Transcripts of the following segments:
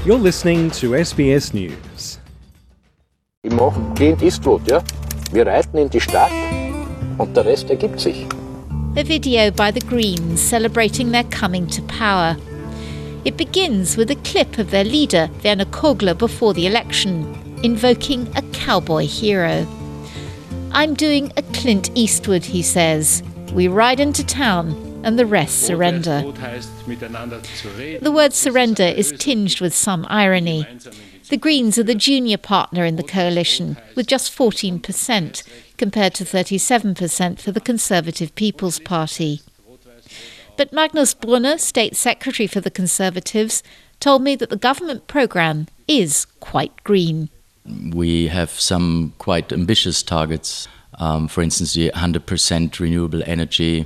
You're listening to SBS News. Wir machen Clint Eastwood, ja? Wir reiten in die Stadt und der Rest ergibt sich. A video by the Greens celebrating their coming to power. It begins with a clip of their leader, Werner Kogler, before the election, invoking a cowboy hero. "I'm doing a Clint Eastwood," he says. "We ride into town and the rest surrender." The word surrender is tinged with some irony. The Greens are the junior partner in the coalition, with just 14%, compared to 37% for the Conservative People's Party. But Magnus Brunner, State Secretary for the Conservatives, told me that the government programme is quite green. We have some quite ambitious targets. For instance, the 100% renewable energy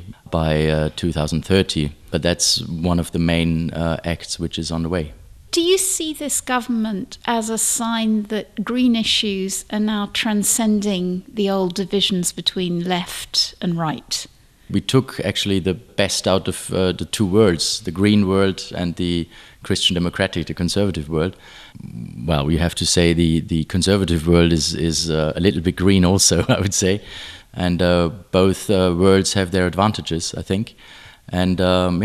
by 2030. But that's one of the main acts which is on the way. Do you see this government as a sign that green issues are now transcending the old divisions between left and right? We took actually the best out of the two worlds, the green world and the Christian democratic, the conservative world. Well, we have to say the conservative world is a little bit green also, I would say. And both worlds have their advantages, I think. And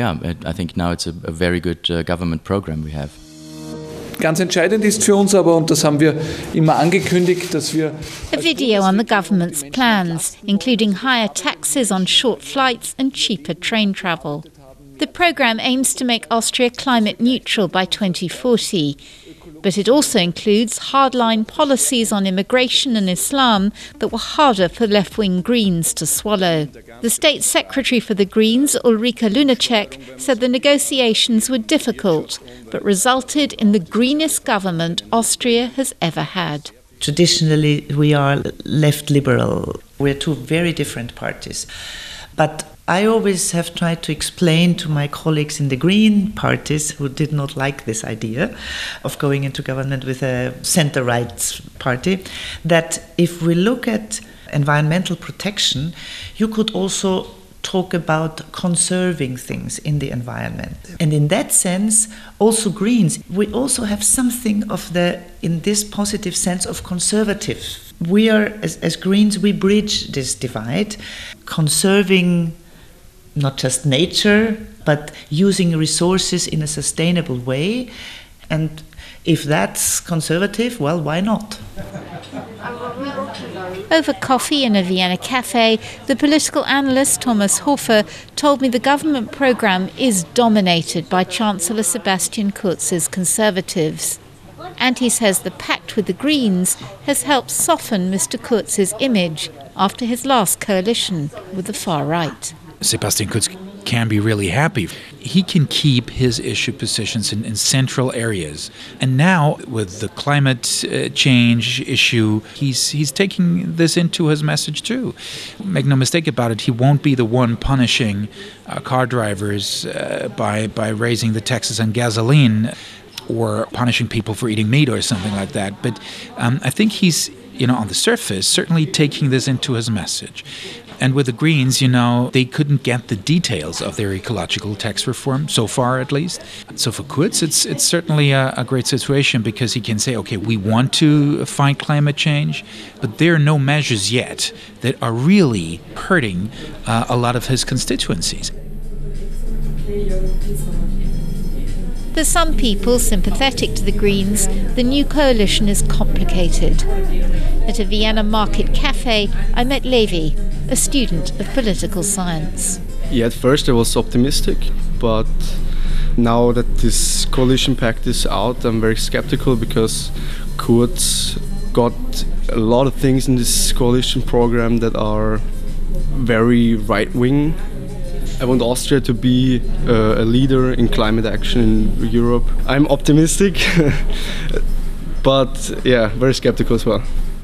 I think now it's a very good government program we have. Ganz entscheidend ist für uns aber, und das haben wir immer angekündigt, dass wir... A video on the government's plans, including higher taxes on short flights and cheaper train travel. The programme aims to make Austria climate neutral by 2040, but it also includes hardline policies on immigration and Islam that were harder for left-wing Greens to swallow. The State Secretary for the Greens, Ulrika Lunacek, said the negotiations were difficult, but resulted in the greenest government Austria has ever had. Traditionally, we are left liberal. We're two very different parties. But I always have tried to explain to my colleagues in the Green parties who did not like this idea of going into government with a centre-right party, that if we look at environmental protection, you could also talk about conserving things in the environment. And in that sense, also Greens, we also have something of in this positive sense of conservative. We are, as Greens, we bridge this divide, conserving not just nature, but using resources in a sustainable way. And if that's conservative, well, why not? Over coffee in a Vienna cafe, the political analyst Thomas Hofer told me the government programme is dominated by Chancellor Sebastian Kurz's Conservatives. And he says the pact with the Greens has helped soften Mr. Kurz's image after his last coalition with the far right. Sebastian Kurz can be really happy. He can keep his issue positions in central areas. And now, with the climate change issue, he's taking this into his message too. Make no mistake about it, he won't be the one punishing car drivers by raising the taxes on gasoline or punishing people for eating meat or something like that. But I think he's, on the surface, certainly taking this into his message. And with the Greens, they couldn't get the details of their ecological tax reform, so far at least. So for Kurz, it's certainly a great situation because he can say, okay, we want to fight climate change, but there are no measures yet that are really hurting a lot of his constituencies. For some people sympathetic to the Greens, the new coalition is complicated. At a Vienna market cafe, I met Levi, a student of political science. Yeah, at first I was optimistic, but now that this coalition pact is out, I'm very skeptical because Kurz got a lot of things in this coalition program that are very right-wing. I want Austria to be a leader in climate action in Europe. I'm optimistic, but very skeptical as well.